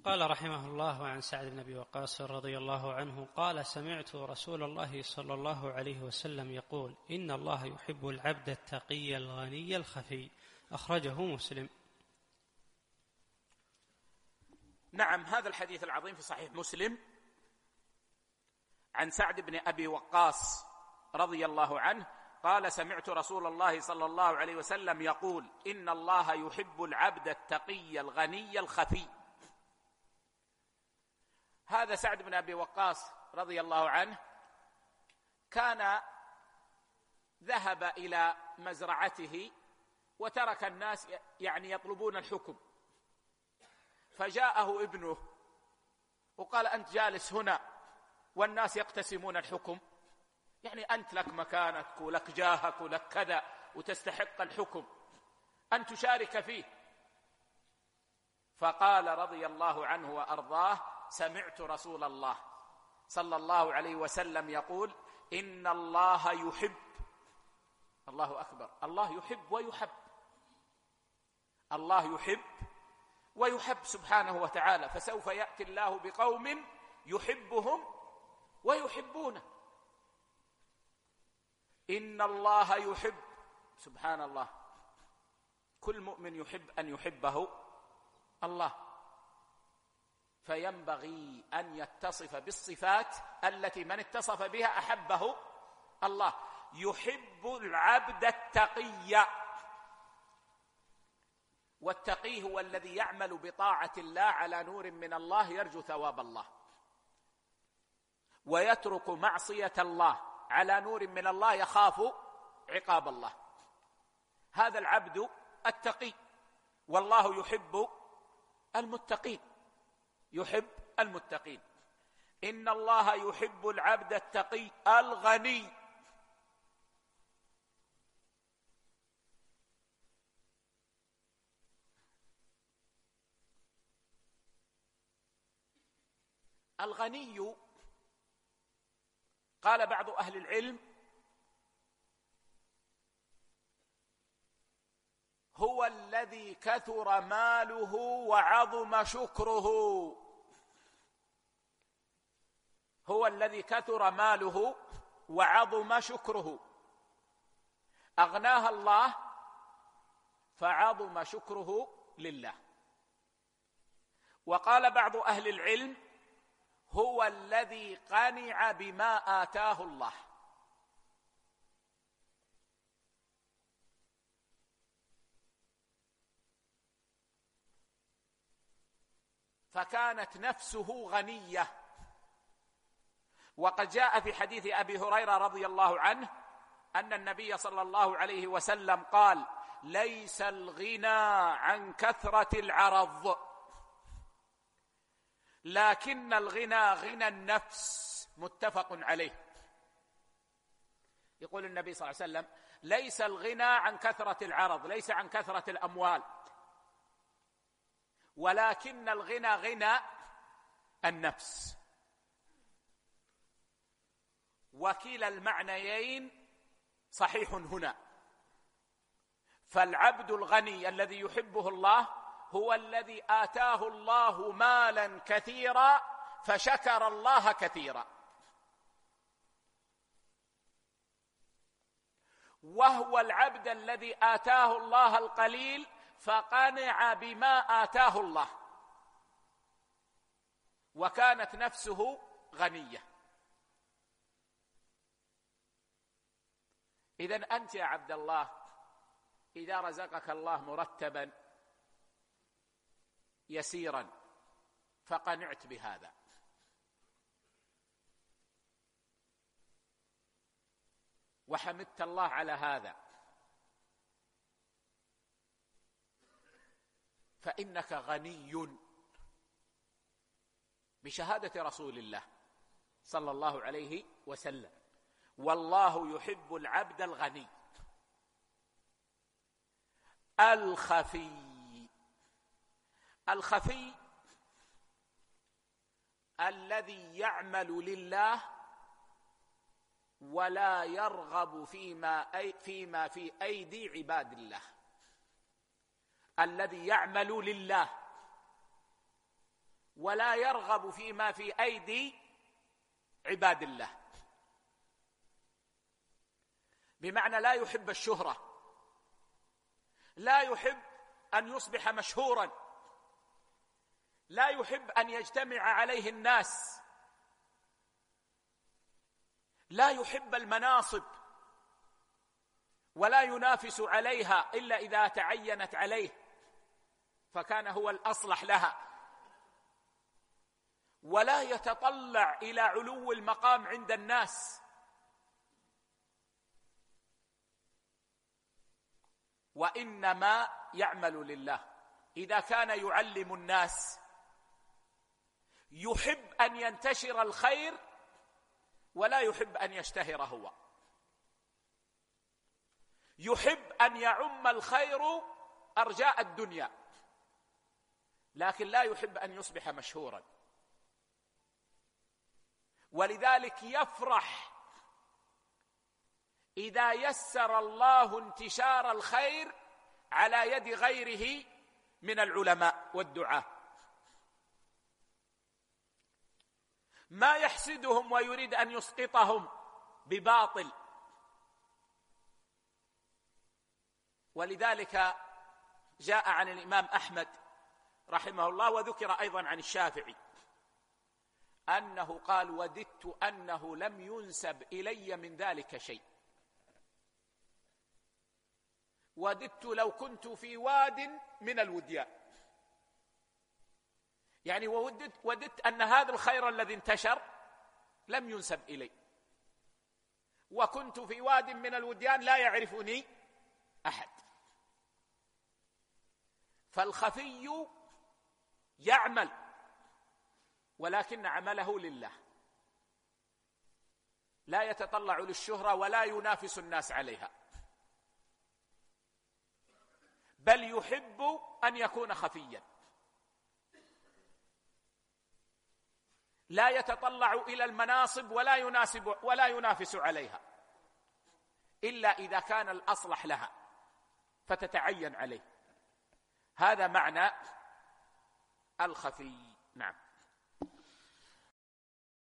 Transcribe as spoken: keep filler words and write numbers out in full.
قال رحمه الله: عن سعد بن أبي وقاص رضي الله عنه قال: سمعت رسول الله صلى الله عليه وسلم يقول: إن الله يحب العبد التقي الغني الخفي. أخرجه مسلم. نعم، هذا الحديث العظيم في صحيح مسلم عن سعد بن أبي وقاص رضي الله عنه قال: سمعت رسول الله صلى الله عليه وسلم يقول: إن الله يحب العبد التقي الغني الخفي. هذا سعد بن أبي وقاص رضي الله عنه كان ذهب إلى مزرعته وترك الناس يعني يطلبون الحكم، فجاءه ابنه وقال: أنت جالس هنا والناس يقتسمون الحكم، يعني أنت لك مكانك ولك جاهك ولك كذا وتستحق الحكم، أن تشارك فيه. فقال رضي الله عنه وأرضاه: سمعت رسول الله صلى الله عليه وسلم يقول: إن الله يحب. الله أكبر، الله يحب ويحب، الله يحب ويحب سبحانه وتعالى. فسوف يأتي الله بقوم يحبهم ويحبونه. إن الله يحب، سبحان الله، كل مؤمن يحب أن يحبه الله، فينبغي أن يتصف بالصفات التي من اتصف بها أحبه الله. يحب العبد التقي، والتقي هو الذي يعمل بطاعة الله على نور من الله يرجو ثواب الله، ويترك معصية الله على نور من الله يخاف عقاب الله. هذا العبد التقي، والله يحب المتقين، يحب المتقين. إن الله يحب العبد التقي الغني. الغني قال بعض أهل العلم: هو الذي كثر ماله وعظم شكره. هو الذي كثر ماله وعظم شكره، أغناها الله فعظم شكره لله. وقال بعض أهل العلم: هو الذي قنع بما آتاه الله، فكانت نفسه غنية. وقد جاء في حديث أبي هريرة رضي الله عنه أن النبي صلى الله عليه وسلم قال: ليس الغنى عن كثرة العرض، لكن الغنى غنى النفس. متفق عليه. يقول النبي صلى الله عليه وسلم: ليس الغنى عن كثرة العرض، ليس عن كثرة الأموال، ولكن الغنى غنى النفس. وكلا المعنيين صحيح هنا. فالعبد الغني الذي يحبه الله هو الذي آتاه الله مالا كثيرا فشكر الله كثيرا، وهو العبد الذي آتاه الله القليل فقنع بما آتاه الله، وكانت نفسه غنية. إذن أنت يا عبد الله إذا رزقك الله مرتبا يسيرا فقنعت بهذا، وحمدت الله على هذا، فإنك غني بشهادة رسول الله صلى الله عليه وسلم. والله يحب العبد الغني الخفي. الخفي الذي يعمل لله ولا يرغب فيما أي فيما في أيدي عباد الله. الذي يعمل لله ولا يرغب فيما في أيدي عباد الله، بمعنى لا يحب الشهرة، لا يحب أن يصبح مشهورا، لا يحب أن يجتمع عليه الناس، لا يحب المناصب ولا ينافس عليها إلا إذا تعينت عليه فكان هو الأصلح لها، ولا يتطلع إلى علو المقام عند الناس، وإنما يعمل لله. إذا كان يعلم الناس يحب أن ينتشر الخير ولا يحب أن يشتهر هو، يحب أن يعم الخير أرجاء الدنيا، لكن لا يحب أن يصبح مشهورا. ولذلك يفرح إذا يسر الله انتشار الخير على يد غيره من العلماء والدعاة، ما يحسدهم ويريد أن يسقطهم بباطل. ولذلك جاء عن الإمام أحمد رحمه الله، وذكر أيضا عن الشافعي، أنه قال: وددت أنه لم ينسب إلي من ذلك شيء، وددت لو كنت في واد من الوديان، يعني وددت, وددت أن هذا الخير الذي انتشر لم ينسب إلي، وكنت في واد من الوديان لا يعرفني أحد. فالخفي يعمل ولكن عمله لله، لا يتطلع للشهرة ولا ينافس الناس عليها، بل يحب أن يكون خفيا، لا يتطلع إلى المناصب ولا يناسب ولا ينافس عليها إلا إذا كان الأصلح لها فتتعين عليه. هذا معنى الخفي. نعم.